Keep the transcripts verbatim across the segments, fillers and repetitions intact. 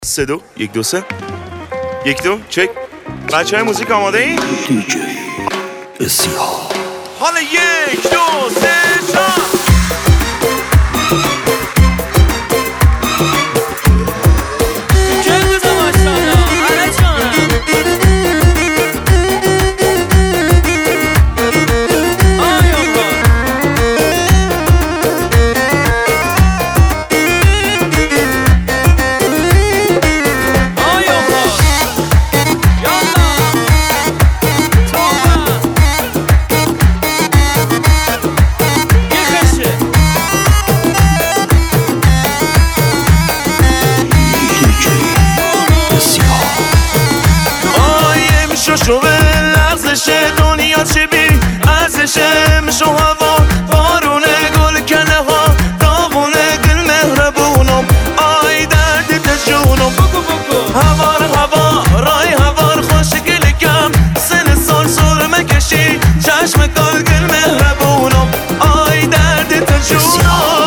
سه دو یک دو سه یک دو چک. بچه های موزیک آماده این؟ دیجی اسیها. حالا یک دو سه چهار. شو لغزش دنیا چی بی ارزشه میشو هوا بارونه گل کنه ها داغونه گل مهربونم آی دردی تجونم هوار هوا رای هوار خوش گل کم سن سال سال مکشی چشم کال گل مهربونم آی دردی تجونم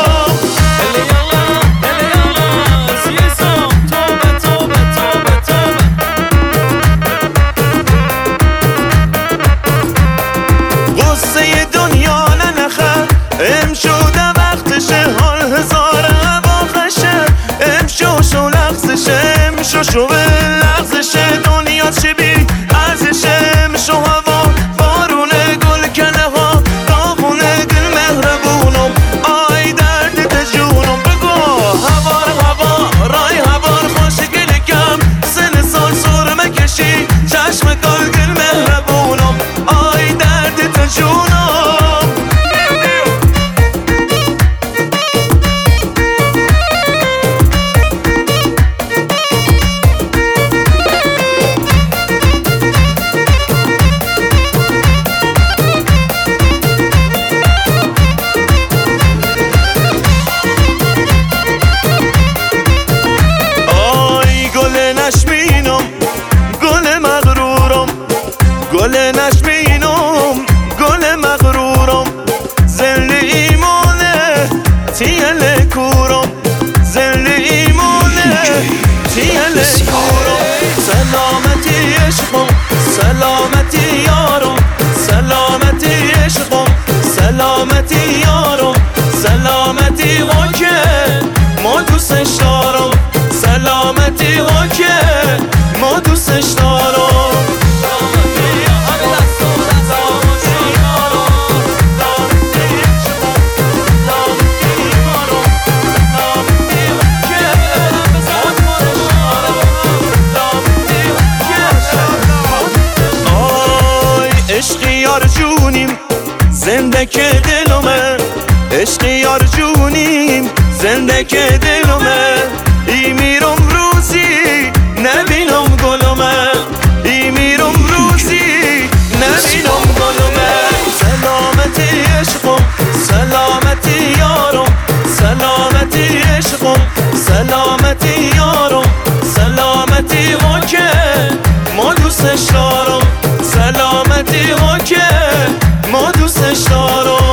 ام شده وقتشه حال هزار هوا خشه ام شو شو لغزشه ام شو شو لغزشه دنیا چی بی ارزشه ام شو هوا بارونه گل کنه ها داغونه گل مهربونم آی درد تجونم بگو هوار هوا رای هوار خوش گل کم سن سال سور مکشی چشم کال گل مهربونم آی درد تجونم گل نشمینم گل مغرورم زل ایمانه تیل کورم زل ایمانه تیل کورم سلامتی عشقم سلامتی یارم سلامتی عشقم سلامتی یارم سلامتی واکه ما دوستش دارم سلامتی واکه ما دوستش دارم عشقی یار جونیم زنده که دلمه عشقی یار جونیم زنده که دلمه ای میرم روزی نبینم گلمه ای میرم روزی نبینم گلمه سلامتی عشقم سلامتی یارم سلامتی عشقم سلامتی یارم سلامتی واکه ما دوستش دارم سلامتی واکه ما دوستش دارم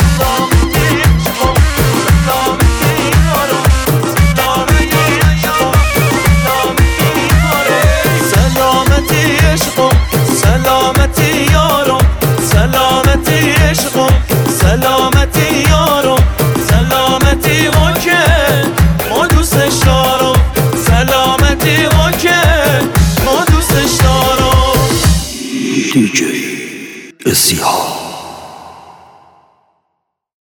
سلامتی عشقم سلامتی یارم سلامتی عشقم سلامتی یارم سلامتی واکه ما دوستش دارم سلامتی واکه ما دوستش دارم دیجی اسیها.